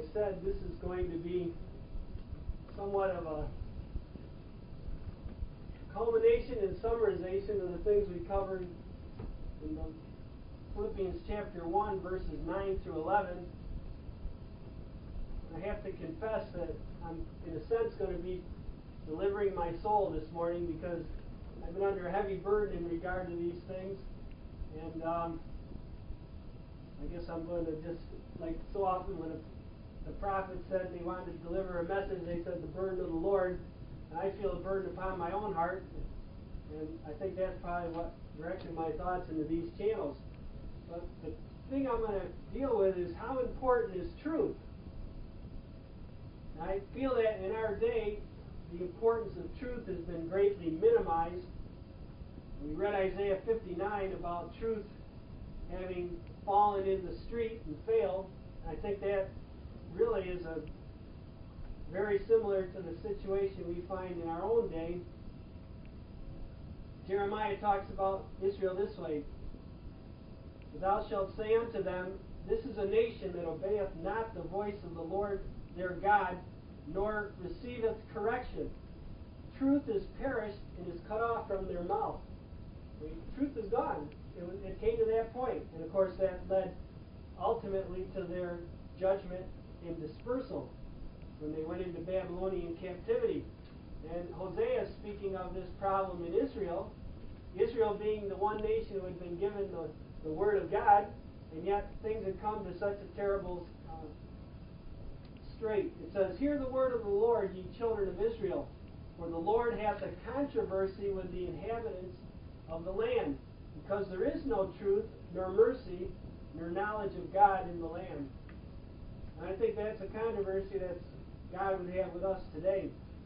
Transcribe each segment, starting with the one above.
said, this is going to be somewhat of a culmination and summarization of the things we covered in the Philippians chapter 1, verses 9 through 11. And I have to confess that I'm, in a sense, going to be delivering my soul this morning because I've been under a heavy burden in regard to these things. And I guess I'm going to just, like so often when the prophet said they wanted to deliver a message, they said the burden of the Lord. And I feel a burden upon my own heart. And I think that's probably what directed my thoughts into these channels. But the thing I'm going to deal with is how important is truth. And I feel that in our day, the importance of truth has been greatly minimized. We read Isaiah 59 about truth having fallen in the street and failed. And I think that really is a very similar to the situation we find in our own day. Jeremiah talks about Israel this way. Thou shalt say unto them, This is a nation that obeyeth not the voice of the Lord their God, nor receiveth correction. Truth is perished and is cut off from their mouth. Truth is gone. It came to that point. And of course that led ultimately to their judgment and dispersal when they went into Babylonian captivity. And Hosea is speaking of this problem in Israel. Israel being the one nation who had been given the Word of God, and yet things had come to such a terrible strait. It says, Hear the word of the Lord, ye children of Israel, for the Lord hath a controversy with the inhabitants of the land, because there is no truth, nor mercy, nor knowledge of God in the land. And I think that's a controversy that God would have with us today.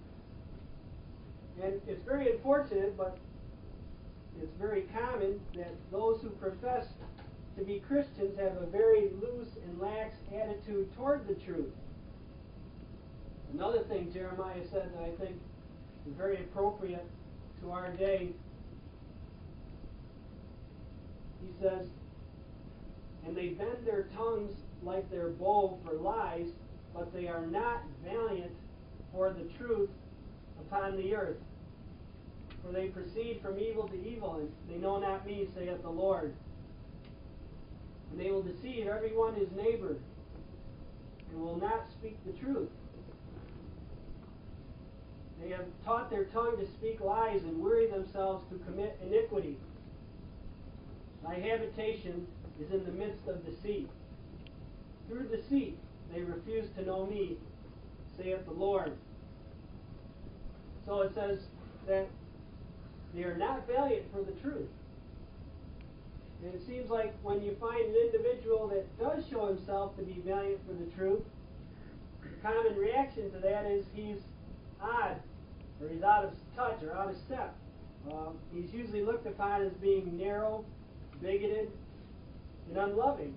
And it's very unfortunate, but it's very common that those who profess to be Christians have a very loose and lax attitude toward the truth. Another thing Jeremiah said that I think is very appropriate to our day, he says, And they bend their tongues like their bow for lies, but they are not valiant for the truth upon the earth. For they proceed from evil to evil, and they know not me, saith the Lord. And they will deceive every one his neighbor, and will not speak the truth. They have taught their tongue to speak lies, and weary themselves to commit iniquity. My habitation is in the midst of deceit. Through deceit they refuse to know me, saith the Lord. So it says that they are not valiant for the truth. And it seems like when you find an individual that does show himself to be valiant for the truth, the common reaction to that is he's odd, or he's out of touch, or out of step. He's usually looked upon as being narrow, bigoted, and unloving.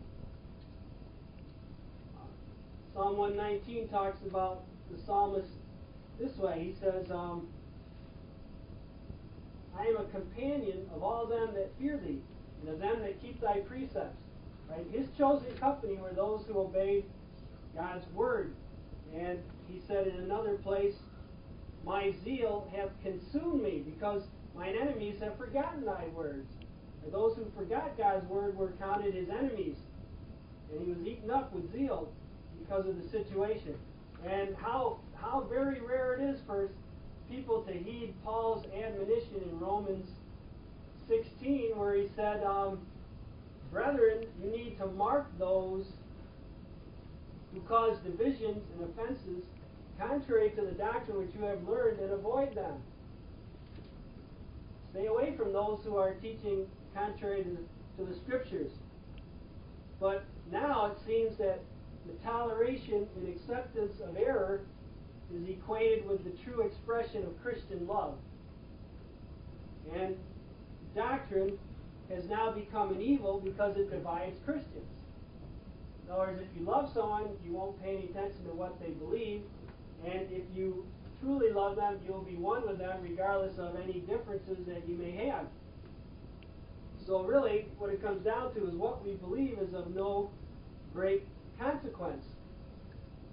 Psalm 119 talks about the psalmist this way. He says, I am a companion of all them that fear thee, and of them that keep thy precepts. Right? His chosen company were those who obeyed God's word. And he said in another place, My zeal hath consumed me, because mine enemies have forgotten thy words. And those who forgot God's word were counted his enemies. And he was eaten up with zeal because of the situation. And how very rare it is for people to heed Paul's admonition in Romans 16, where he said, Brethren, you need to mark those who cause divisions and offenses contrary to the doctrine which you have learned, and avoid them. Stay away from those who are teaching contrary to the Scriptures. But now it seems that the toleration and acceptance of error is equated with the true expression of Christian love. And doctrine has now become an evil because it divides Christians. In other words, if you love someone, you won't pay any attention to what they believe. And if you truly love them, you'll be one with them regardless of any differences that you may have. So really, what it comes down to is what we believe is of no great consequence.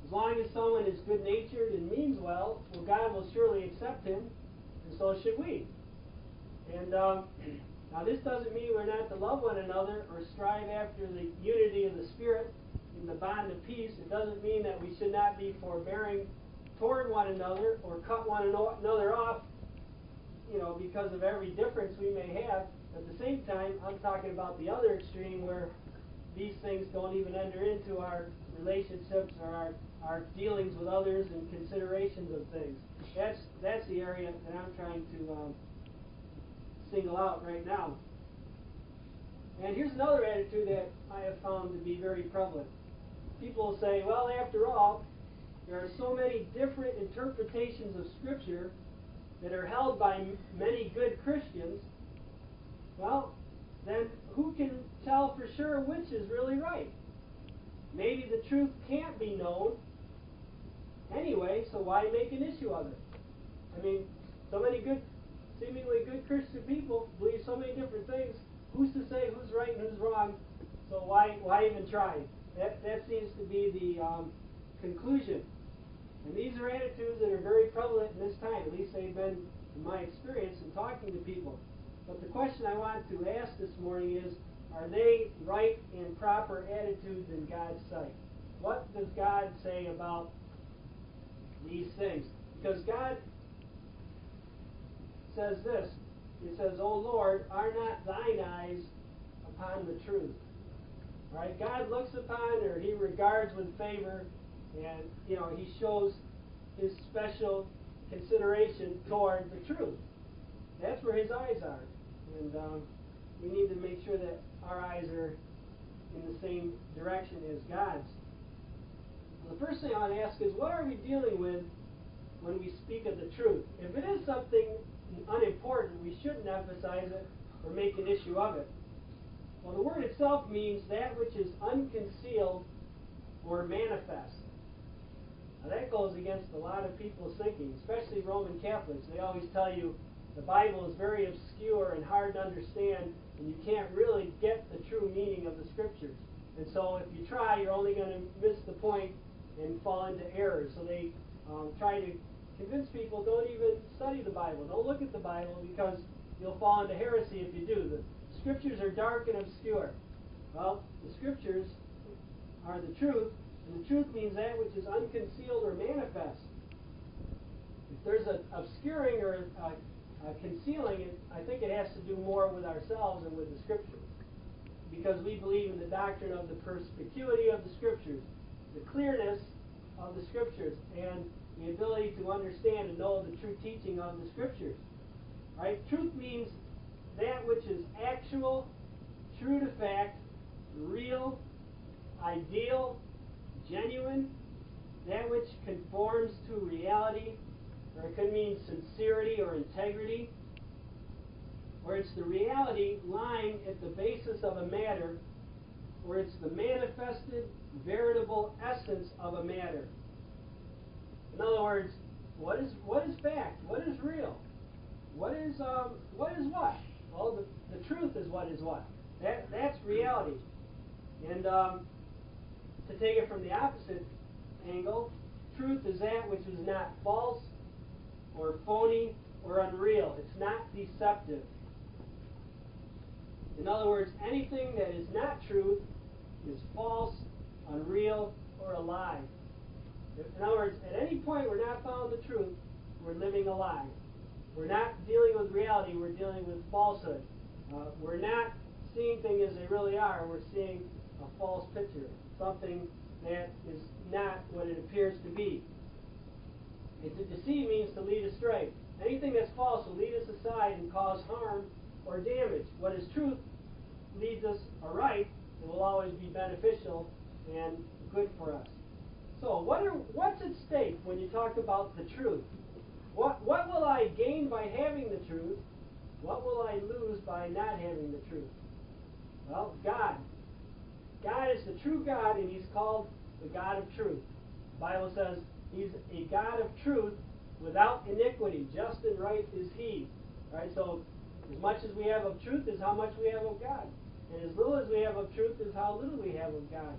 As long as someone is good-natured and means well, God will surely accept him, and so should we. And now this doesn't mean we're not to love one another or strive after the unity of the Spirit in the bond of peace. It doesn't mean that we should not be forbearing toward one another or cut one another off, because of every difference we may have. At the same time, I'm talking about the other extreme where these things don't even enter into our relationships or our dealings with others and considerations of things. That's the area that I'm trying to single out right now. And here's another attitude that I have found to be very prevalent. People will say, well, after all, there are so many different interpretations of Scripture that are held by many good Christians. Well, then who can tell for sure which is really right? Maybe the truth can't be known anyway, so why make an issue of it? I mean, so many seemingly good Christian people believe so many different things. Who's to say who's right and who's wrong? So why even try? That seems to be the conclusion. And these are attitudes that are very prevalent in this time. At least they've been in my experience in talking to people. But the question I want to ask this morning is, are they right and proper attitudes in God's sight? What does God say about these things? Because God says this. He says, O Lord, are not thine eyes upon the truth? Right? God looks upon, or he regards with favor, and he shows his special consideration toward the truth. That's where his eyes are. And we need to make sure that our eyes are in the same direction as God's. Well, the first thing I want to ask is, what are we dealing with when we speak of the truth? If it is something unimportant, we shouldn't emphasize it or make an issue of it. Well, the word itself means that which is unconcealed or manifest. Now that goes against a lot of people's thinking, especially Roman Catholics. They always tell you the Bible is very obscure and hard to understand, and you can't really get the true meaning of the Scriptures. And so if you try, you're only going to miss the point and fall into error. So they try to convince people, don't even study the Bible. Don't look at the Bible, because you'll fall into heresy if you do. The Scriptures are dark and obscure. Well, the Scriptures are the truth, and the truth means that which is unconcealed or manifest. If there's an obscuring or concealing it, I think it has to do more with ourselves and with the Scriptures. Because we believe in the doctrine of the perspicuity of the Scriptures, the clearness of the Scriptures, and the ability to understand and know the true teaching of the Scriptures. Right? Truth means that which is actual, true to fact, real, ideal, genuine, that which conforms to reality, or it could mean sincerity or integrity, or it's the reality lying at the basis of a matter, or it's the manifested, veritable essence of a matter. In other words, what is fact? What is real? What is what? Well, the truth is what is what. That's reality. And to take it from the opposite angle, truth is that which is not false or phony or unreal. It's not deceptive. In other words, anything that is not truth is false, unreal, or a lie. In other words, at any point we're not following the truth, we're living a lie. We're not dealing with reality, we're dealing with falsehood. We're not seeing things as they really are, we're seeing a false picture, something that is not what it appears to be. And to deceive means to lead astray. Anything that's false will lead us aside and cause harm or damage. What is truth leads us aright and will always be beneficial and good for us. So what's at stake when you talk about the truth? What will I gain by having the truth? What will I lose by not having the truth? Well, God. God is the true God, and he's called the God of truth. The Bible says he's a God of truth without iniquity. Just and right is he. Right? So as much as we have of truth is how much we have of God. And as little as we have of truth is how little we have of God.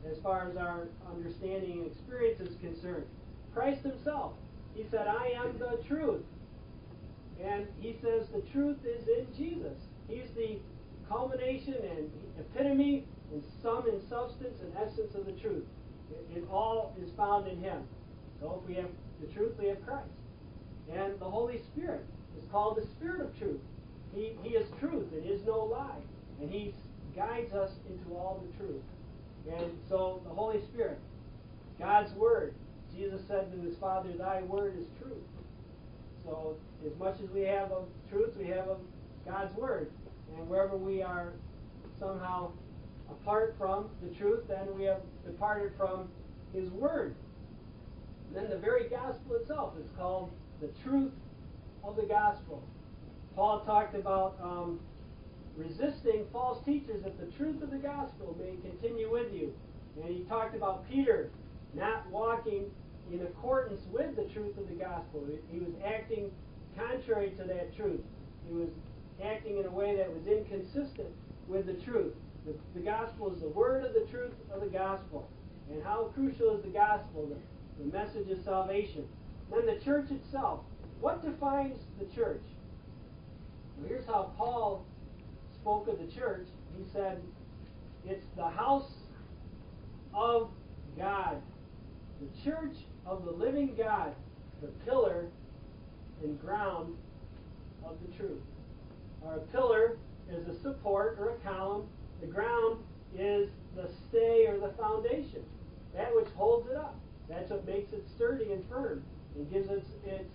as far as our understanding and experience is concerned. Christ himself, he said, I am the truth. And he says the truth is in Jesus. He's the culmination and epitome and sum and substance and essence of the truth. It all is found in him. So if we have the truth, we have Christ. And the Holy Spirit is called the Spirit of truth. He is truth and is no lie. And he guides us into all the truth. And so the Holy Spirit, God's Word, Jesus said to his Father, thy Word is truth. So as much as we have of truth, we have of God's Word. And wherever we are somehow apart from the truth, then we have departed from his Word. And then the very gospel itself is called the truth of the gospel. Paul talked about resisting false teachers that the truth of the gospel may continue with you. And he talked about Peter not walking in accordance with the truth of the gospel. He was acting contrary to that truth. He was acting in a way that was inconsistent with the truth. The gospel is the word of the truth of the gospel. And how crucial is the gospel, the message of salvation. Then the church itself. What defines the church? Well, here's how Paul spoke of the church. He said, it's the house of God. The church of the living God, the pillar and ground of the truth. Or a pillar is a support or a column. The ground is the stay or the foundation, that which holds it up. That's what makes it sturdy and firm and gives it its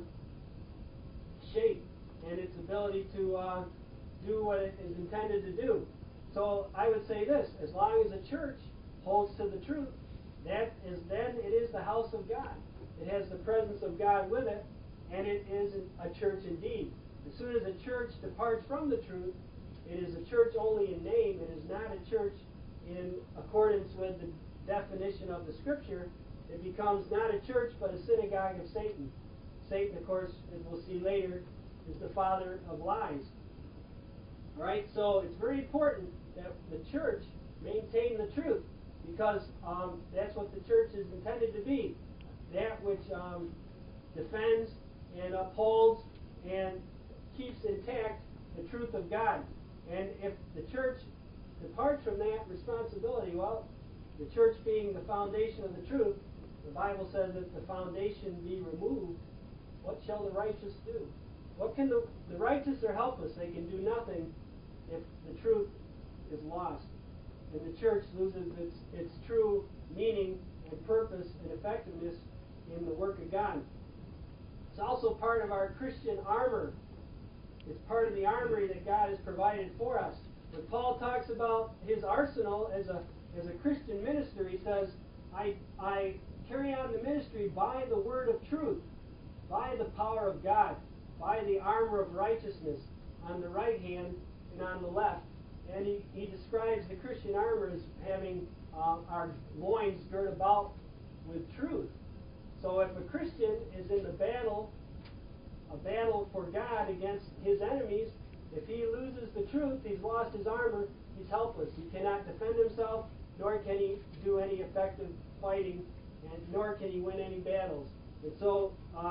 shape and its ability to do what it is intended to do. So I would say this, as long as a church holds to the truth, then it is the house of God. It has the presence of God with it, and it is a church indeed. As soon as a church departs from the truth, it is a church only in name. It is not a church in accordance with the definition of the Scripture. It becomes not a church, but a synagogue of Satan. Satan, of course, as we'll see later, is the father of lies. All right, so it's very important that the church maintain the truth, because that's what the church is intended to be. That which defends and upholds and keeps intact the truth of God. And if the church departs from that responsibility, well, the church being the foundation of the truth, the Bible says that the foundation be removed, what shall the righteous do? What can the righteous are helpless? They can do nothing if the truth is lost. And the church loses its true meaning and purpose and effectiveness in the work of God. It's also part of our Christian armor. It's part of the armory that God has provided for us. When Paul talks about his arsenal as a Christian minister, he says, I carry on the ministry by the word of truth, by the power of God, by the armor of righteousness on the right hand and on the left. And he describes the Christian armor as having our loins girt about with truth. So if a Christian is in the battle, a battle for God against his enemies, if he loses the truth, he's lost his armor, he's helpless. He cannot defend himself, nor can he do any effective fighting, and nor can he win any battles. And so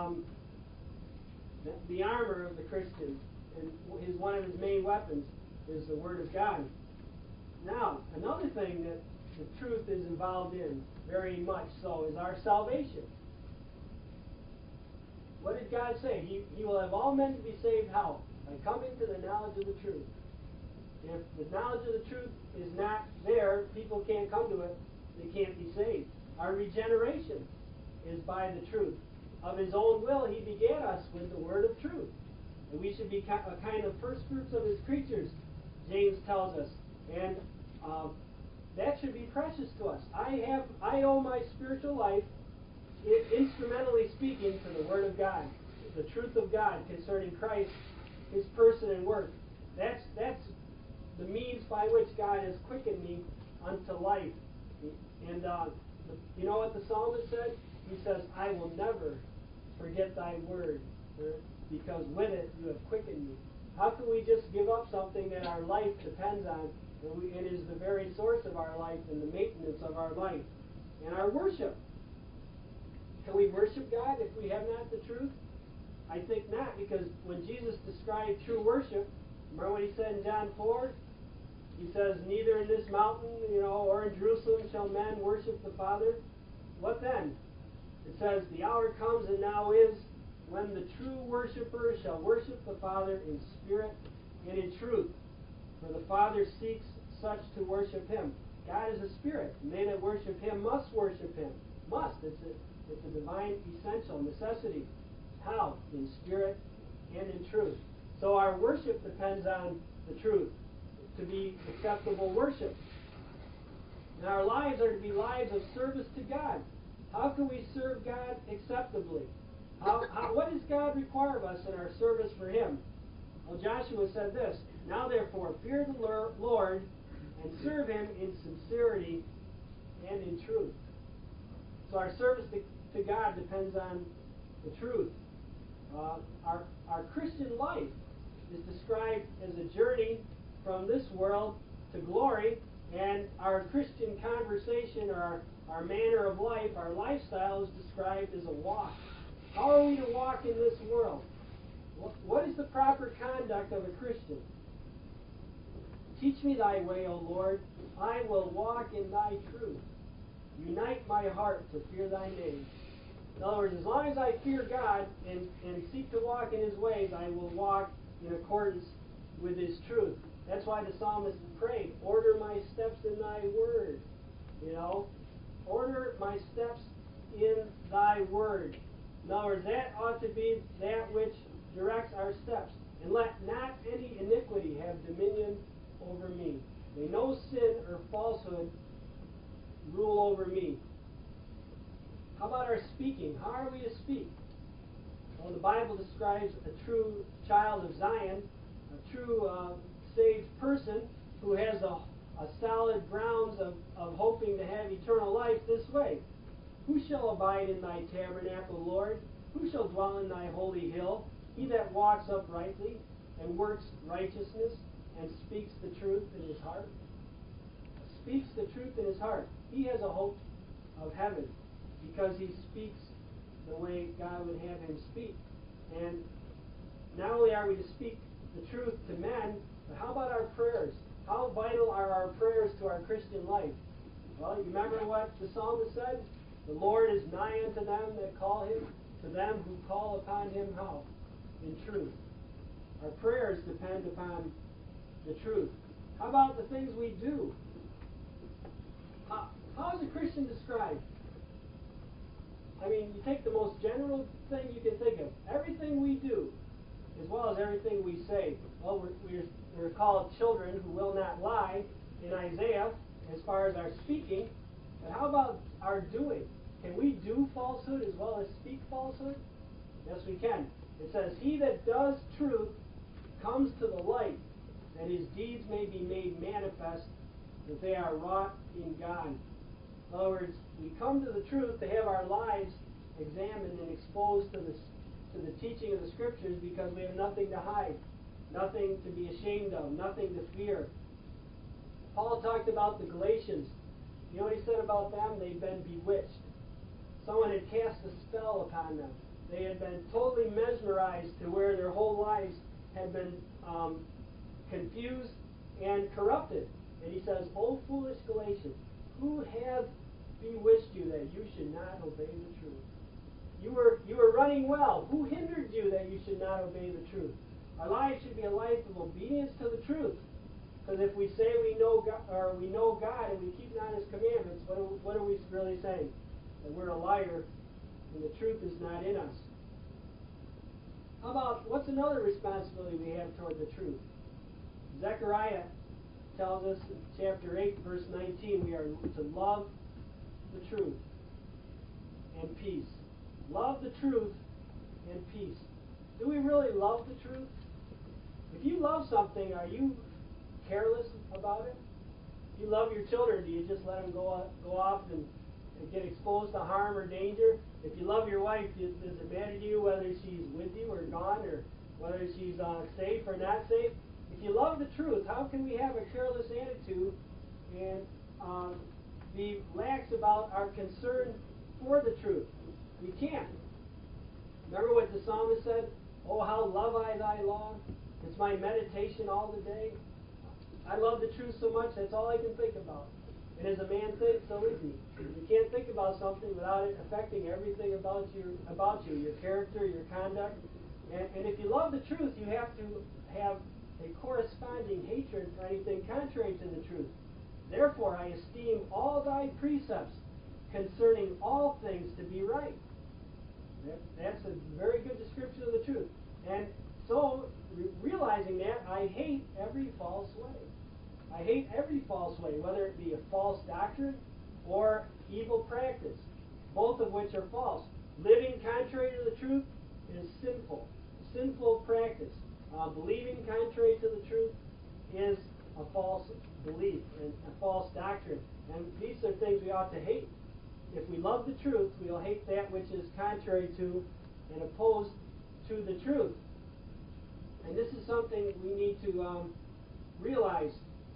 the armor of the Christian, and one of his main weapons, is the Word of God. Now, another thing that the truth is involved in, very much so, is our salvation. What did God say? He will have all men to be saved how? By coming to the knowledge of the truth. If the knowledge of the truth is not there, people can't come to it, they can't be saved. Our regeneration is by the truth. Of his own will, he begat us with the word of truth. And we should be a kind of first fruits of his creatures, James tells us. And that should be precious to us. I owe my spiritual life, instrumentally speaking, to the Word of God, the truth of God concerning Christ, his person and work. That's the means by which God has quickened me unto life. And you know what the psalmist said? He says, I will never forget thy word, because with it you have quickened me. How can we just give up something that our life depends on, and is the very source of our life and the maintenance of our life. And our worship. Can we worship God if we have not the truth? I think not, because when Jesus described true worship, remember what he said in John 4? He says, neither in this mountain, or in Jerusalem shall men worship the Father. What then? It says, the hour comes and now is when the true worshiper shall worship the Father in spirit and in truth. For the Father seeks such to worship him. God is a spirit, and they that worship him must worship him. Must. It's a divine essential necessity. How? In spirit and in truth. So our worship depends on the truth to be acceptable worship. And our lives are to be lives of service to God. How can we serve God acceptably? What does God require of us in our service for him? Well, Joshua said this, now therefore fear the Lord and serve him in sincerity and in truth. So our service to God depends on the truth. Our Christian life is described as a journey from this world to glory, and our Christian conversation, or our manner of life, our lifestyle, is described as a walk. How are we to walk in this world? What is the proper conduct of a Christian? Teach me thy way, O Lord. I will walk in thy truth. Unite my heart to fear thy name. In other words, as long as I fear God and seek to walk in his ways, I will walk in accordance with his truth. That's why the psalmist prayed, order my steps in thy word. Order my steps in thy word. In other words, that ought to be that which directs our steps. And let not any iniquity have dominion over me. May no sin or falsehood rule over me. How about our speaking? How are we to speak? Well, the Bible describes a true child of Zion, a true saved person who has a solid grounds of hoping to have eternal life this way. Who shall abide in thy tabernacle, Lord? Who shall dwell in thy holy hill? He that walks uprightly and works righteousness and speaks the truth in his heart. Speaks the truth in his heart. He has a hope of heaven because he speaks the way God would have him speak. And not only are we to speak the truth to men, but how about our prayers? How vital are our prayers to our Christian life? Well, you remember what the psalmist said? The Lord is nigh unto them that call him, to them who call upon him how? In truth. Our prayers depend upon the truth. How about the things we do? How is a Christian described? I mean, you take the most general thing you can think of. Everything we do, as well as everything we say. Well, we're called children who will not lie in Isaiah as far as our speaking. But how about our doing? Can we do falsehood as well as speak falsehood? Yes, we can. It says, he that does truth comes to the light, that his deeds may be made manifest, that they are wrought in God. In other words, we come to the truth to have our lives examined and exposed to the teaching of the Scriptures, because we have nothing to hide, nothing to be ashamed of, nothing to fear. Paul talked about the Galatians. You know what he said about them? They'd been bewitched. Someone had cast a spell upon them. They had been totally mesmerized to where their whole lives had been confused and corrupted. And he says, O foolish Galatians, who have bewitched you that you should not obey the truth? You were running well. Who hindered you that you should not obey the truth? Our life should be a life of obedience to the truth. Because if we say we know God and we keep not his commandments, what are we really saying? That we're a liar and the truth is not in us. How about, what's another responsibility we have toward the truth? Zechariah tells us in chapter 8, verse 19, we are to love the truth and peace. Love the truth and peace. Do we really love the truth? If you love something, are you careless about it? If you love your children, do you just let them go off and get exposed to harm or danger? If you love your wife, does it matter to you whether she's with you or gone, or whether she's safe or not safe? If you love the truth, how can we have a careless attitude and be lax about our concern for the truth? We can't. Remember what the psalmist said? Oh, how love I thy law. It's my meditation all the day. I love the truth so much, that's all I can think about. And as a man thinks, so is he. You can't think about something without it affecting everything about you, your character, your conduct. And if you love the truth, you have to have a corresponding hatred for anything contrary to the truth. Therefore, I esteem all thy precepts concerning all things to be right. That's a very good description of the truth. And so, realizing that, I hate every false way. I hate every false way, whether it be a false doctrine or evil practice, both of which are false. Living contrary to the truth is sinful. Sinful practice. Believing contrary to the truth is a false belief and a false doctrine. And these are things we ought to hate. If we love the truth, we'll hate that which is contrary to and opposed to the truth. And this is something we need to realize.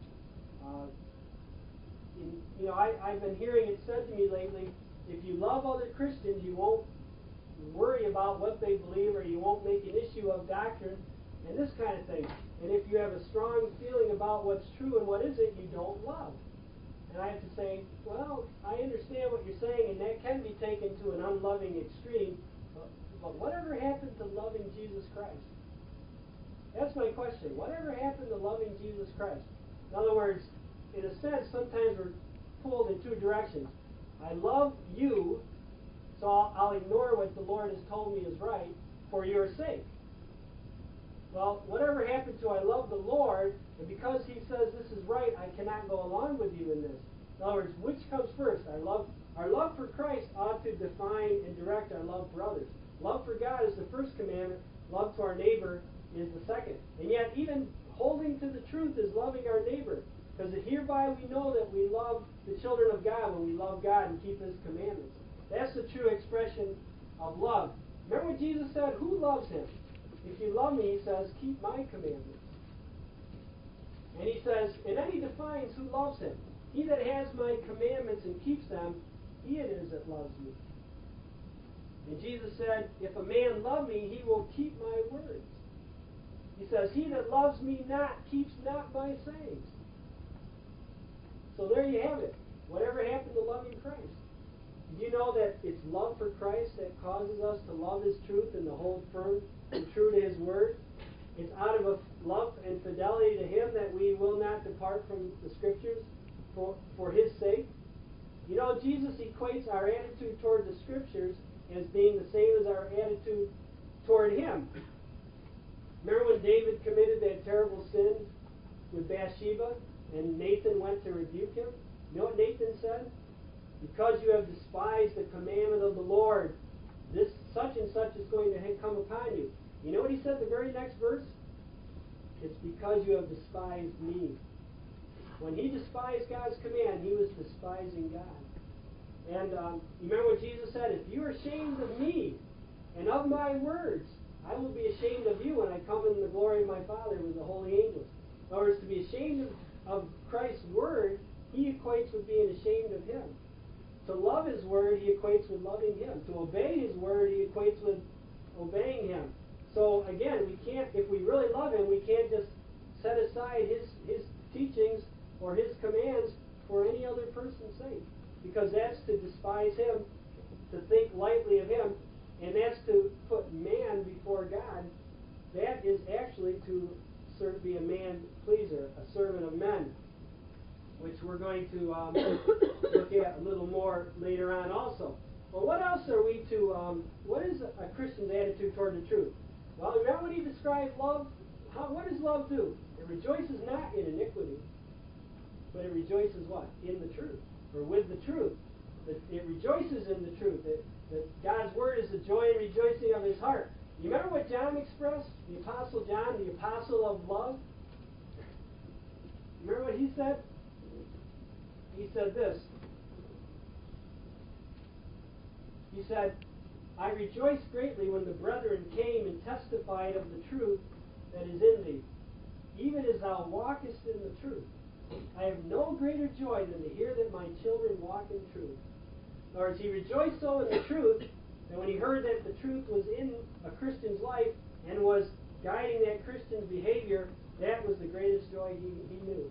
I've been hearing it said to me lately, if you love other Christians, you won't worry about what they believe, or you won't make an issue of doctrine and this kind of thing. And if you have a strong feeling about what's true and what isn't, you don't love. And I have to say, well, I understand what you're saying, and that can be taken to an unloving extreme, but whatever happened to loving Jesus Christ? That's my question. Whatever happened to loving Jesus Christ? In other words, in a sense, sometimes we're pulled in two directions. I love you, so I'll ignore what the Lord has told me is right for your sake. Well, whatever happened to I love the Lord, and because He says this is right, I cannot go along with you in this. In other words, which comes first? Our love for Christ ought to define and direct our love for others. Love for God is the first commandment. Love to our neighbor is the second. And yet, even holding to the truth is loving our neighbor. Because hereby we know that we love the children of God when we love God and keep His commandments. That's the true expression of love. Remember what Jesus said? Who loves Him? If you love me, He says, keep my commandments. And He says, and then He defines who loves Him. He that has my commandments and keeps them, he it is that loves me. And Jesus said, if a man love me, he will keep my words. He says, he that loves me not keeps not my sayings. So there you have it. Whatever happened to loving Christ? Did you know that it's love for Christ that causes us to love His truth and to hold firm and true to His word? It's out of a love and fidelity to Him that we will not depart from the Scriptures for His sake. You know, Jesus equates our attitude toward the Scriptures as being the same as our attitude toward Him. Remember when David committed that terrible sin with Bathsheba and Nathan went to rebuke him? You know what Nathan said? Because you have despised the commandment of the Lord, this such and such is going to come upon you. You know what he said the very next verse? It's because you have despised me. When he despised God's command, he was despising God. And you remember what Jesus said? If you are ashamed of me and of my words, I will be ashamed of you when I come in the glory of my Father with the holy angels. In other words, to be ashamed of Christ's word, he equates with being ashamed of Him. To love His word, he equates with loving Him. To obey His word, he equates with obeying Him. So again, we can't, if we really love Him, we can't just set aside His teachings or His commands for any other person's sake. Because that's to despise Him, to think lightly of Him, and that's to put man before God. That is actually to be a man pleaser, a servant of men, which we're going to look at a little more later on also. But what else are we to, what is a Christian's attitude toward the truth? Well, remember when he described love? What does love do? It rejoices not in iniquity, but it rejoices what? In the truth, or with the truth. It rejoices in the truth. That God's word is the joy and rejoicing of His heart. You remember what John expressed? The Apostle John, the apostle of love? Remember what he said? He said this. He said, I rejoiced greatly when the brethren came and testified of the truth that is in thee, even as thou walkest in the truth. I have no greater joy than to hear that my children walk in truth. In other words, he rejoiced so in the truth that when he heard that the truth was in a Christian's life and was guiding that Christian's behavior, that was the greatest joy he knew.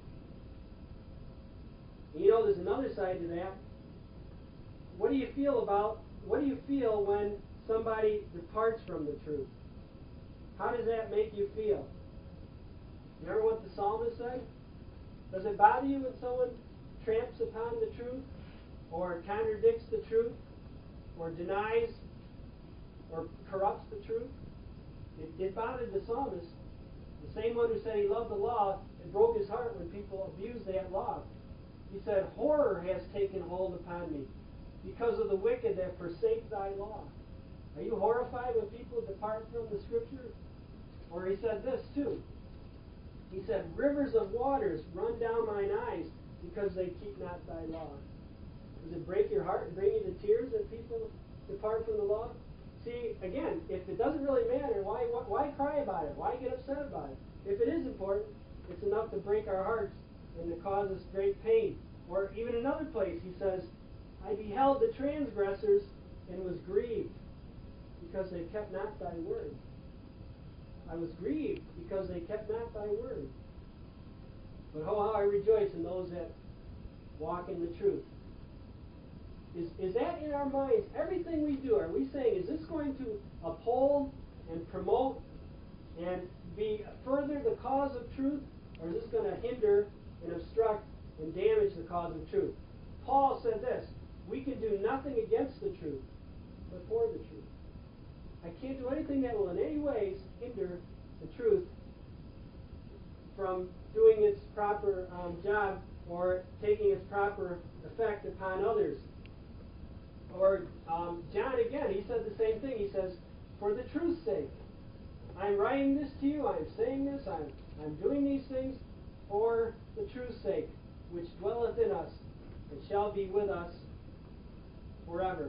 You know, there's another side to that. What do you feel when somebody departs from the truth? How does that make you feel? Remember what the psalmist said? Does it bother you when someone tramps upon the truth, or contradicts the truth, or denies or corrupts the truth? It bothered the psalmist. The same one who said he loved the law, it broke his heart when people abused that law. He said, horror has taken hold upon me because of the wicked that forsake thy law. Are you horrified when people depart from the Scripture? Or he said this too. He said, rivers of waters run down mine eyes because they keep not thy law. Does it break your heart and bring you to tears that people depart from the law? See, again, if it doesn't really matter, why cry about it? Why get upset about it? If it is important, it's enough to break our hearts and to cause us great pain. Or even another place, he says, I beheld the transgressors and was grieved because they kept not thy word. I was grieved because they kept not thy word. But oh, how I rejoice in those that walk in the truth. Is that in our minds? Everything we do, are we saying, is this going to uphold and promote and be further the cause of truth? Or is this going to hinder and obstruct and damage the cause of truth? Paul said this, we can do nothing against the truth, but for the truth. I can't do anything that will in any ways hinder the truth from doing its proper job or taking its proper effect upon others. Or John again, he said the same thing. He says, for the truth's sake, I'm writing this to you, I'm saying this, I'm doing these things for the truth's sake, which dwelleth in us and shall be with us forever.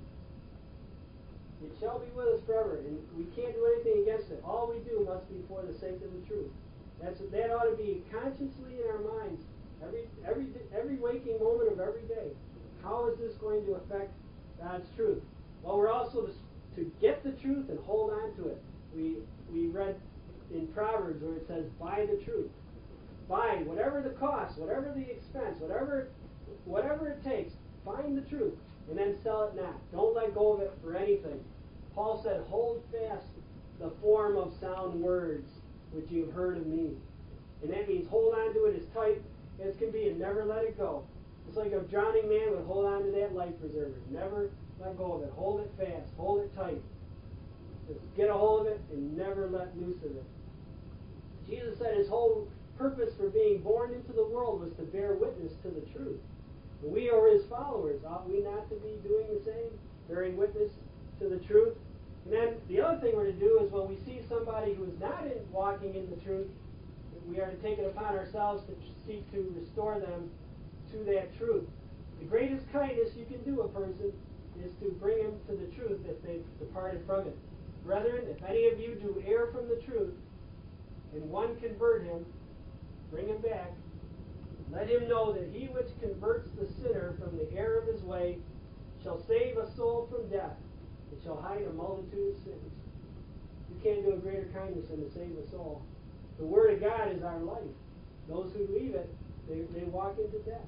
It shall be with us forever, and we can't do anything against it. All we do must be for the sake of the truth. That ought to be consciously in our minds every waking moment of every day. How is this going to affect God's truth? Well, we're also to get the truth and hold on to it. We read in Proverbs where it says, buy the truth. Buy, whatever the cost, whatever the expense, whatever it takes, find the truth, and then sell it not. Don't let go of it for anything. Paul said, hold fast the form of sound words which you've heard of me. And that means hold on to it as tight as can be and never let it go. It's like a drowning man would hold on to that life preserver. Never let go of it. Hold it fast. Hold it tight. Just get a hold of it and never let loose of it. Jesus said his whole purpose for being born into the world was to bear witness to the truth. And we are his followers. Ought we not to be doing the same? Bearing witness to the truth? And then the other thing we're to do is when we see somebody who is not walking in the truth, we are to take it upon ourselves to seek to restore them to that truth. The greatest kindness you can do a person is to bring him to the truth if they've departed from it. Brethren, if any of you do err from the truth, and one convert him, bring him back, let him know that he which converts the sinner from the error of his way shall save a soul from death, and shall hide a multitude of sins. You can't do a greater kindness than to save a soul. The Word of God is our life. Those who leave it, they walk into death.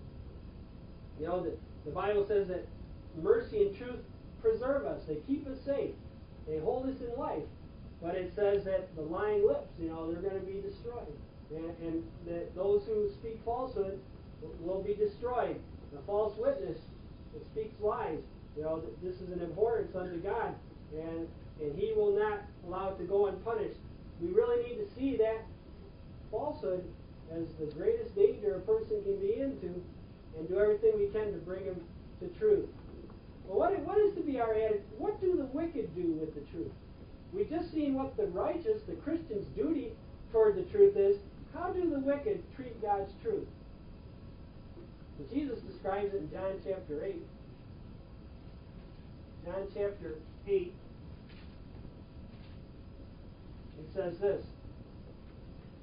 You know, the Bible says that mercy and truth preserve us. They keep us safe. They hold us in life. But it says that the lying lips, they're going to be destroyed. And that those who speak falsehood will be destroyed. The false witness that speaks lies, this is an abhorrence unto God. And he will not allow it to go unpunished. We really need to see that falsehood as the greatest danger a person can be into and do everything we can to bring him to truth. Well, what is to be our attitude? What do the wicked do with the truth? We've just seen what the righteous, the Christian's duty toward the truth is. How do the wicked treat God's truth? Well, Jesus describes it in John chapter 8. John chapter 8. It says this.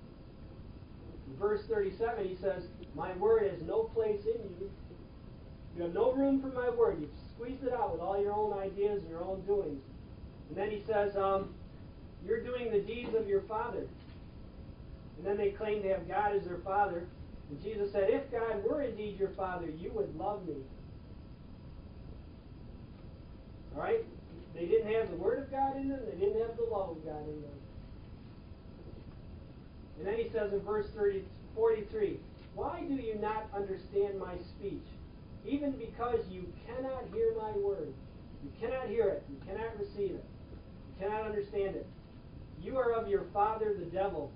verse 37, he says, my word has no place in you. You have no room for my word. You've squeezed it out with all your own ideas and your own doings. And then he says, you're doing the deeds of your father. And then they claim to have God as their father. And Jesus said, if God were indeed your father, you would love me. All right? They didn't have the word of God in them. They didn't have the love of God in them. And then he says in verse 43, why do you not understand my speech? Even because you cannot hear my word. You cannot hear it. You cannot receive it. You cannot understand it. You are of your father the devil.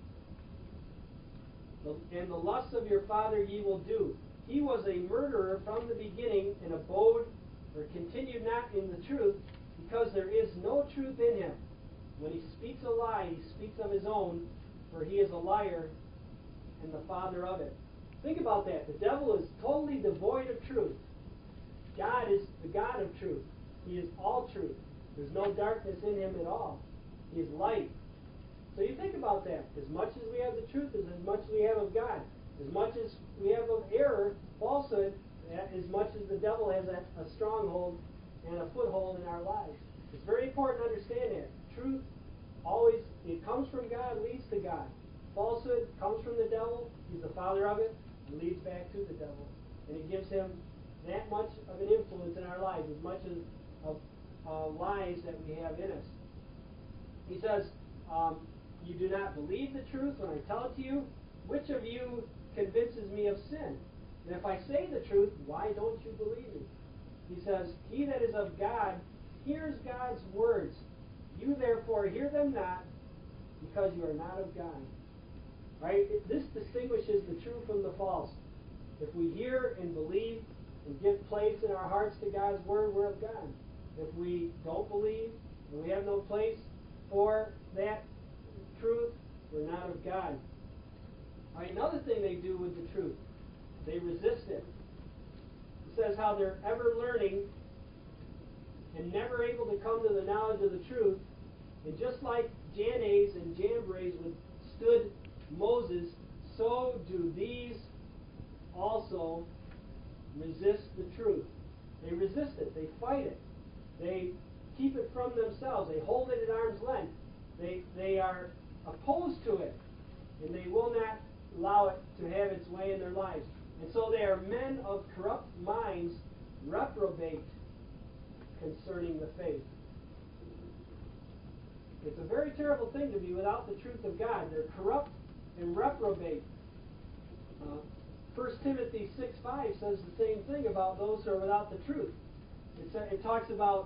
And the lusts of your father ye will do. He was a murderer from the beginning and abode or continued not in the truth, because there is no truth in him. When he speaks a lie, he speaks of his own, for he is a liar and the father of it. Think about that. The devil is totally devoid of truth. God is the God of truth. He is all truth. There's no darkness in him at all. He is light. So you think about that. As much as we have the truth, as much as we have of God. As much as we have of error, falsehood, as much as the devil has a stronghold and a foothold in our lives. It's very important to understand that. Truth always, it comes from God, leads to God. Falsehood comes from the devil. He's the father of it and leads back to the devil. And it gives him that much of an influence in our lives, as much as of lies that we have in us. He says, you do not believe the truth when I tell it to you. Which of you convinces me of sin? And if I say the truth, why don't you believe me? He says, he that is of God hears God's words. You therefore hear them not, because you are not of God. Right? This distinguishes the true from the false. If we hear and believe and give place in our hearts to God's word, we're of God. If we don't believe and we have no place for that truth, we're not of God. All right, another thing they do with the truth, they resist it. It says how they're ever learning and never able to come to the knowledge of the truth. And just like Jannes and Jambres withstood Moses, so do these also resist the truth. They resist it. They fight it. They keep it from themselves. They hold it at arm's length. They are opposed to it. And they will not allow it to have its way in their lives. And so they are men of corrupt minds, reprobate concerning the faith. It's a very terrible thing to be without the truth of God. They're corrupt and reprobate. 1 Timothy 6:5 says the same thing about those who are without the truth. It talks about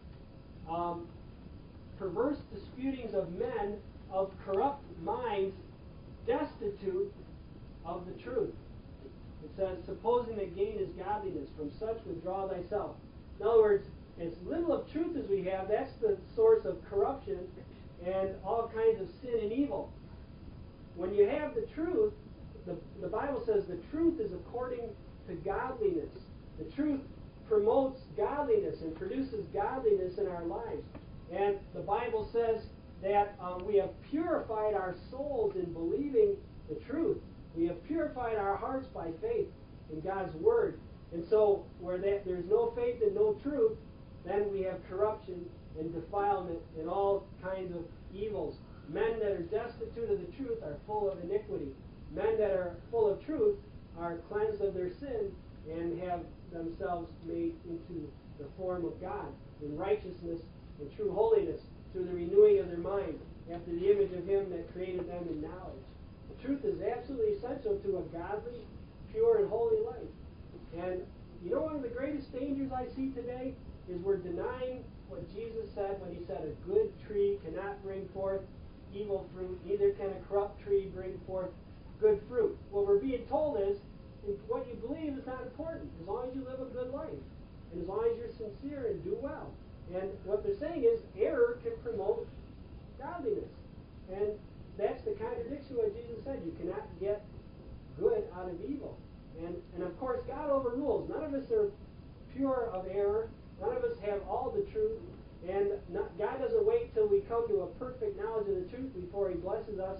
perverse disputings of men of corrupt minds, destitute of the truth. It says, supposing that gain is godliness, from such withdraw thyself. In other words, as little of truth as we have, that's the source of corruption and all kinds of sin and evil. When you have the truth, the Bible says the truth is according to godliness. The truth promotes godliness and produces godliness in our lives. And the Bible says that we have purified our souls in believing the truth. We have purified our hearts by faith in God's Word. And so, where there's no faith and no truth, then we have corruption and defilement and all kinds of evils. Men that are destitute of the truth are full of iniquity. Men that are full of truth are cleansed of their sin and have themselves made into the form of God in righteousness and true holiness through the renewing of their mind after the image of Him that created them in knowledge. The truth is absolutely essential to a godly, pure, and holy life. And you know, one of the greatest dangers I see today is we're denying what Jesus said when He said a good tree cannot bring forth evil fruit, neither can a corrupt tree bring forth good fruit. What we're being told is what you believe is not important, as long as you live a good life, and as long as you're sincere and do well. And what they're saying is error can promote godliness. And that's the contradiction of what Jesus said. You cannot get good out of evil. And of course, God overrules. None of us are pure of error. None of us have all the truth. And God doesn't wait till we come to a perfect knowledge of the truth before He blesses us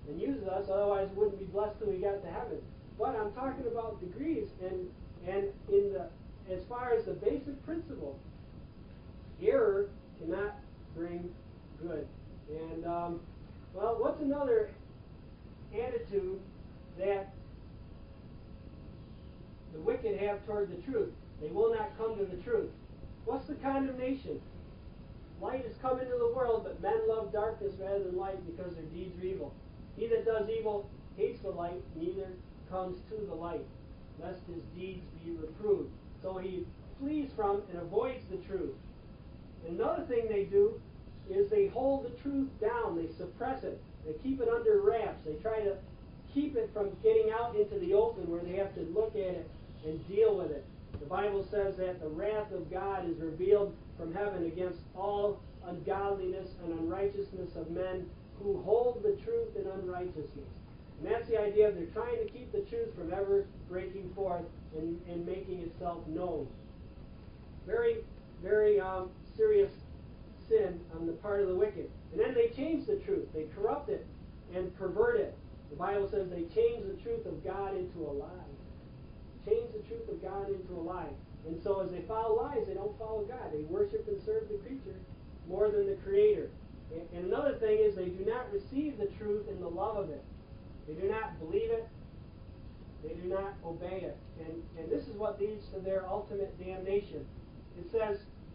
and uses us, otherwise we wouldn't be blessed till we got to heaven. But I'm talking about degrees, and in the as far as the basic principle, error cannot bring good. And well, what's another attitude that the wicked have toward the truth? They will not come to the truth. What's the condemnation? Light has come into the world, but men love darkness rather than light because their deeds are evil. He that does evil hates the light, neither comes to the light, lest his deeds be reproved. So he flees from and avoids the truth. Another thing they do is they hold the truth down. They suppress it. They keep it under wraps. They try to keep it from getting out into the open where they have to look at it and deal with it. The Bible says that the wrath of God is revealed from heaven against all ungodliness and unrighteousness of men who hold the truth in unrighteousness. And that's the idea. They're trying to keep the truth from ever breaking forth and making itself known. Very, very serious sin on the part of the wicked. And then they change the truth. They corrupt it and pervert it. The Bible says they change the truth of God into a lie. Change the truth of God into a lie. And so as they follow lies, they don't follow God. They worship and serve the creature more than the Creator. And another thing is they do not receive the truth in the love of it. They do not believe it. They do not obey it. And this is what leads to their ultimate damnation. It says,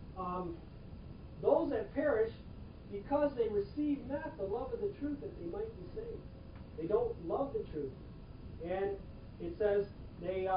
those that perish because they receive not the love of the truth that they might be saved. They don't love the truth. And it says they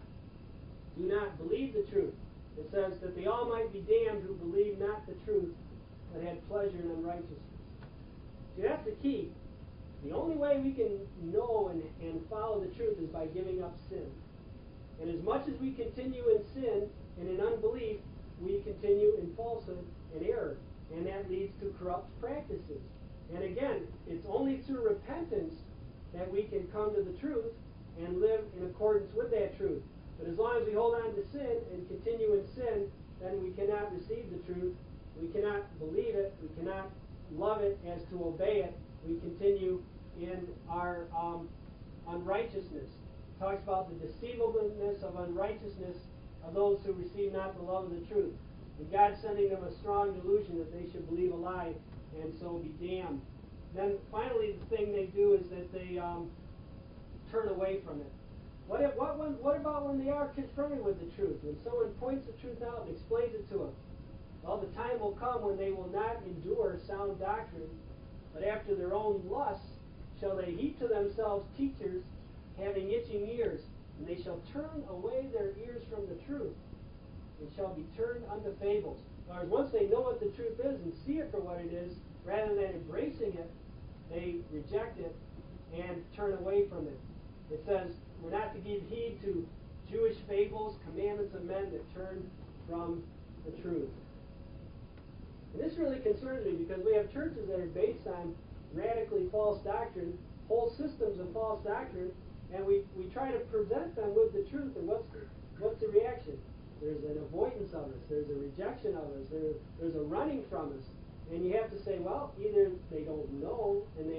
do not believe the truth. It says that they all might be damned who believe not the truth, but had pleasure in unrighteousness. See, that's the key. The only way we can know and follow the truth is by giving up sin. And as much as we continue in sin and in unbelief, we continue in falsehood and error. And that leads to corrupt practices. And again, it's only through repentance that we can come to the truth and live in accordance with that truth. But as long as we hold on to sin and continue in sin, then we cannot receive the truth. We cannot believe it. We cannot love it as to obey it. We continue in our unrighteousness. It talks about the deceivableness of unrighteousness of those who receive not the love of the truth. And God sending them a strong delusion that they should believe a lie and so be damned. Then finally the thing they do is that they turn away from it. What about when they are confronted with the truth? When someone points the truth out and explains it to them? Well, the time will come when they will not endure sound doctrine, but after their own lusts shall they heap to themselves teachers having itching ears, and they shall turn away their ears from the truth, and shall be turned unto fables. In other words, once they know what the truth is and see it for what it is, rather than embracing it, they reject it and turn away from it. It says we're not to give heed to Jewish fables, commandments of men that turn from the truth. And this really concerns me because we have churches that are based on radically false doctrine, whole systems of false doctrine, and we try to present them with the truth. And what's the reaction? There's an avoidance of us. There's a rejection of us. There's a running from us. And you have to say, well, either they don't know, and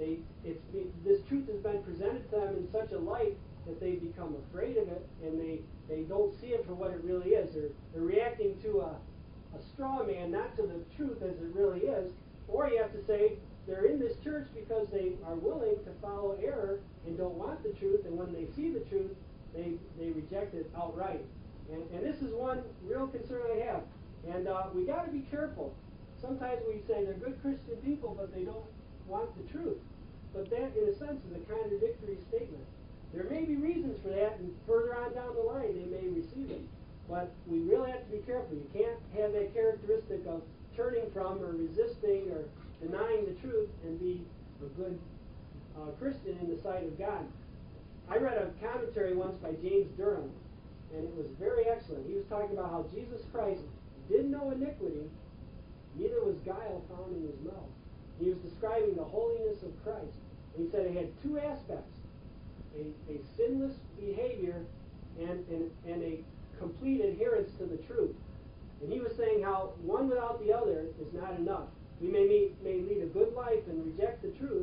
this truth has been presented to them in such a light that they become afraid of it, and they don't see it for what it really is. They're reacting to a straw man, not to the truth as it really is. Or you have to say they're in this church because they are willing to follow error and don't want the truth, and when they see the truth, they reject it outright. And this is one real concern I have. And we got to be careful. Sometimes we say they're good Christian people, but they don't want the truth. But that, in a sense, is a contradictory statement. There may be reasons for that, and further on down the line, they may receive it. But we really have to be careful. You can't have that characteristic of turning from or resisting or denying the truth and be a good Christian in the sight of God. I read a commentary once by James Durham, and it was very excellent. He was talking about how Jesus Christ did no iniquity, neither was guile found in his mouth. He was describing the holiness of Christ. And he said it had two aspects, a sinless behavior and a complete adherence to the truth. And he was saying how one without the other is not enough. We may lead a good life and reject the truth,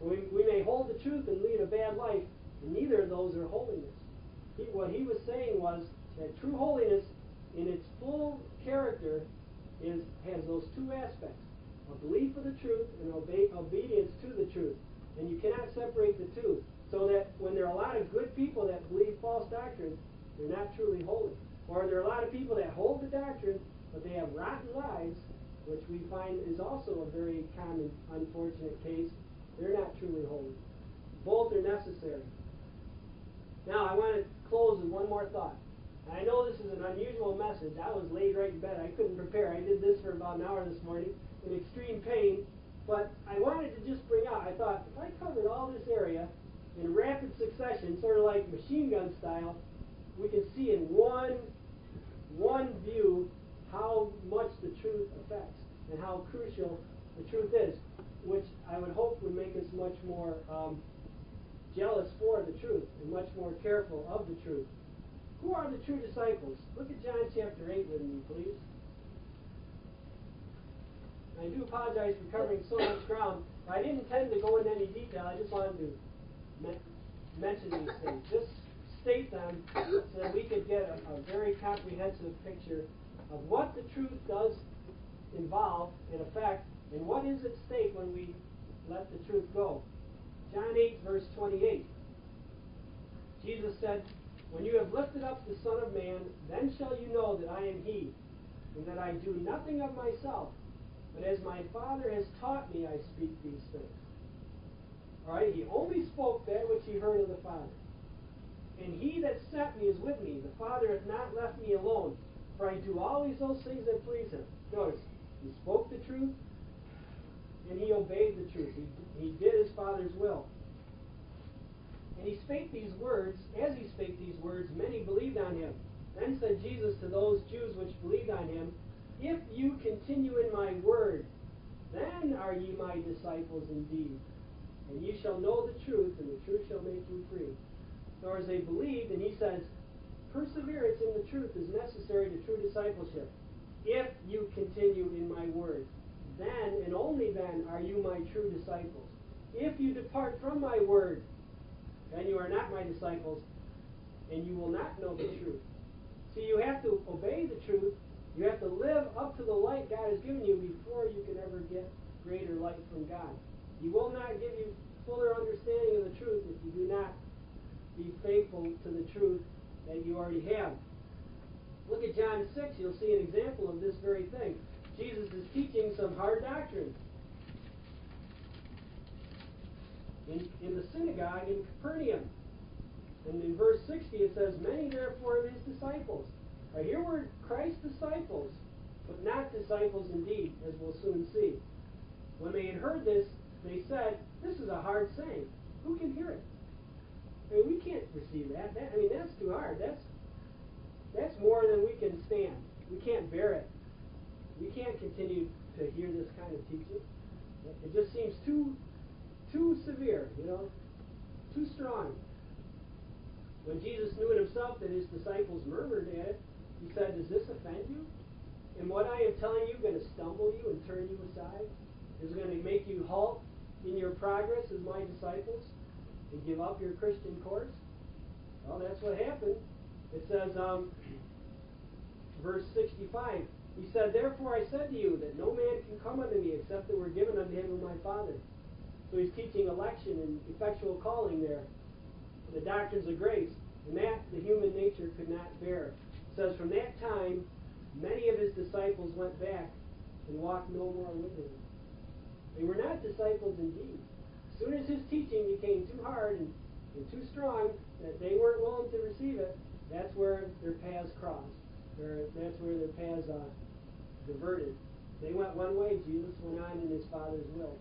We may hold the truth and lead a bad life, and neither of those are holiness. What he was saying was that true holiness in its full character has those two aspects: a belief of the truth and obedience to the truth. And you cannot separate the two. So that when there are a lot of good people that believe false doctrine, they're not truly holy. Or there are a lot of people that hold the doctrine, but they have rotten lives, which we find is also a very common, unfortunate case. They're not truly holy. Both are necessary. Now, I want to close with one more thought. And I know this is an unusual message. I was laid right in bed. I couldn't prepare. I did this for about an hour this morning in extreme pain. But I wanted to just bring out, I thought, if I covered all this area in rapid succession, sort of like machine gun style, we can see in one view how much the truth affects and how crucial the truth is, which I would hope would make us much more jealous for the truth and much more careful of the truth. Who are the true disciples? Look at John chapter 8 with me, please. I do apologize for covering so much ground. I didn't intend to go into any detail. I just wanted to mention these things. Just state them so that we could get a very comprehensive picture of what the truth does involve and affect, and what is at stake when we let the truth go. John 8, verse 28. Jesus said, "When you have lifted up the Son of Man, then shall you know that I am He, and that I do nothing of myself, but as my Father has taught me, I speak these things." All right, he only spoke that which he heard of the Father. "And he that sent me is with me. The Father hath not left me alone, for I do always those things that please him." Notice, he spoke the truth, and he obeyed the truth. He did his Father's will. And he spake these words. As he spake these words, many believed on him. Then said Jesus to those Jews which believed on him, "If you continue in my word, then are ye my disciples indeed. And ye shall know the truth, and the truth shall make you free." So as they believed, and he says, perseverance in the truth is necessary to true discipleship. If you continue in my word, then and only then are you my true disciples. If you depart from my word, then you are not my disciples, and you will not know the truth. See, you have to obey the truth. You have to live up to the light God has given you before you can ever get greater light from God. He will not give you fuller understanding of the truth if you do not be faithful to the truth that you already have. Look at John 6. You'll see an example of this very thing. Jesus is teaching some hard doctrine in the synagogue in Capernaum. And in verse 60 it says, "Many therefore of his disciples." Right, here were Christ's disciples, but not disciples indeed, as we'll soon see. When they had heard this, they said, "This is a hard saying. Who can hear it?" I mean, we can't receive that. That's too hard. That's more than we can stand. We can't bear it. We can't continue to hear this kind of teaching. It just seems too severe, too strong. When Jesus knew in himself that his disciples murmured at it, he said, "Does this offend you? And what I am telling you going to stumble you and turn you aside? Is it going to make you halt in your progress as my disciples and give up your Christian course?" Well, that's what happened. It says, verse 65, he said, "Therefore I said to you that no man can come unto me except it were given unto him of my Father." So he's teaching election and effectual calling there, the doctrines of grace, and that the human nature could not bear. It says, "From that time many of his disciples went back and walked no more with him." They were not disciples indeed. As soon as his teaching became too hard and too strong that they weren't willing to receive it, that's where their paths crossed. That's where their paths diverted. They went one way, Jesus went on in his Father's will.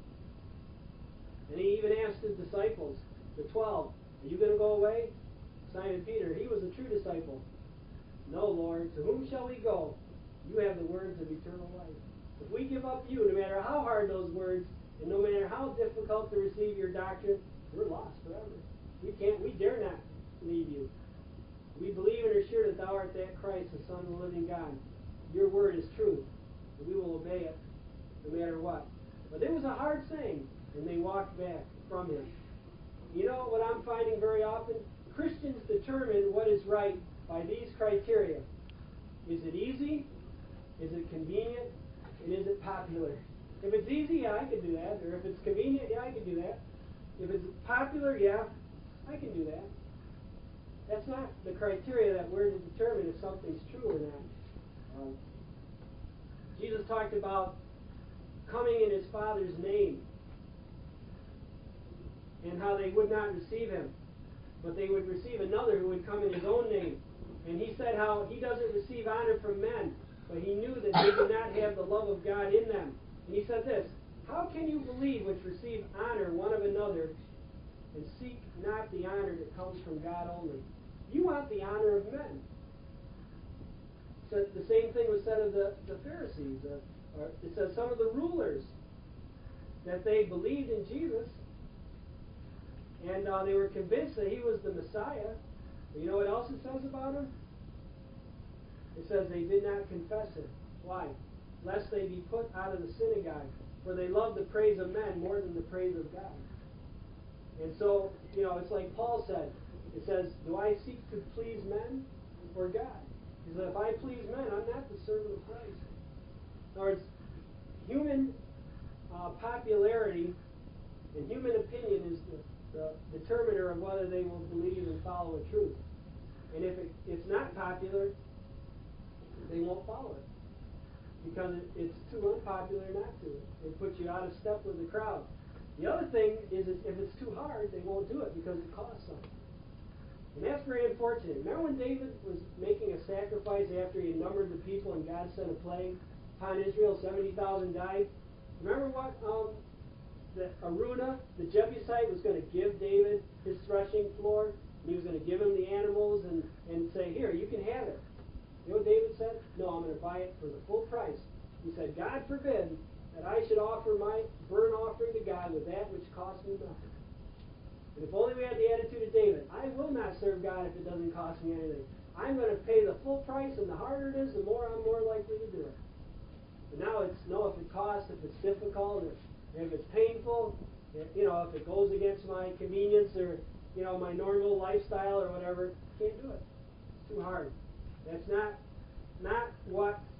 And he even asked his disciples, the 12, "Are you going to go away?" Simon Peter, he was a true disciple. "No, Lord, to whom shall we go? You have the words of eternal life." If we give up you, no matter how hard those words, and no matter how difficult to receive your doctrine, we're lost forever. We dare not leave you. We believe and are sure that thou art that Christ, the Son of the living God. Your word is truth, and we will obey it no matter what. But it was a hard saying, and they walked back. from Him. You know what I'm finding very often? Christians determine what is right by these criteria. Is it easy? Is it convenient? And is it popular? If it's easy, yeah, I can do that. Or if it's convenient, yeah, I can do that. If it's popular, yeah, I can do that. That's not the criteria that we're to determine if something's true or not. Jesus talked about coming in His Father's name and how they would not receive Him, but they would receive another who would come in His own name. And He said how He doesn't receive honor from men, but He knew that they did not have the love of God in them. And He said this, how can you believe which receive honor one of another and seek not the honor that comes from God only? You want the honor of men. So the same thing was said of the Pharisees. It says some of the rulers, that they believed in Jesus, and they were convinced that He was the Messiah. But you know what else it says about Him? It says they did not confess Him. Why? Lest they be put out of the synagogue, for they love the praise of men more than the praise of God. And so, you know, it's like Paul said. It says, do I seek to please men or God? He said, if I please men, I'm not the servant of Christ. In other words, human popularity and human opinion is the determiner of whether they will believe and follow a truth. And if it's not popular, they won't follow it. Because it's too unpopular not to. It puts you out of step with the crowd. The other thing is if it's too hard, they won't do it because it costs something. And that's very unfortunate. Remember when David was making a sacrifice after he had numbered the people and God sent a plague upon Israel, 70,000 died? Remember what Araunah, the Jebusite, was going to give David his threshing floor? He was going to give him the animals and say, here, you can have it. You know what David said? No, I'm going to buy it for the full price. He said, God forbid that I should offer my burnt offering to God with that which cost me nothing. And if only we had the attitude of David, I will not serve God if it doesn't cost me anything. I'm going to pay the full price, and the harder it is, the more I'm more likely to do it. But now it's, no, if it costs, if it's difficult, if it's painful, if it goes against my convenience or, my normal lifestyle or whatever, can't do it. It's too hard. That's not what